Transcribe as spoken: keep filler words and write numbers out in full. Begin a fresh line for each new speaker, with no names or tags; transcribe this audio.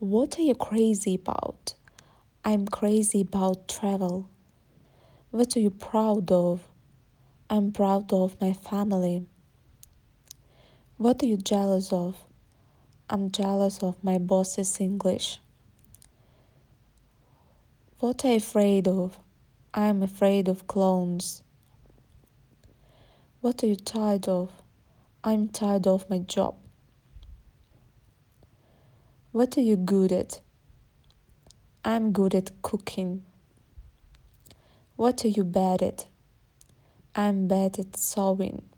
What are you crazy about? I'm crazy about travel. What are you proud of? I'm proud of my family. What are you jealous of? I'm jealous of my boss's English. What are you afraid of? I'm afraid of clones. What are you tired of? I'm tired of my job. What are you good at? I'm good at cooking. What are you bad at? I'm bad at sewing.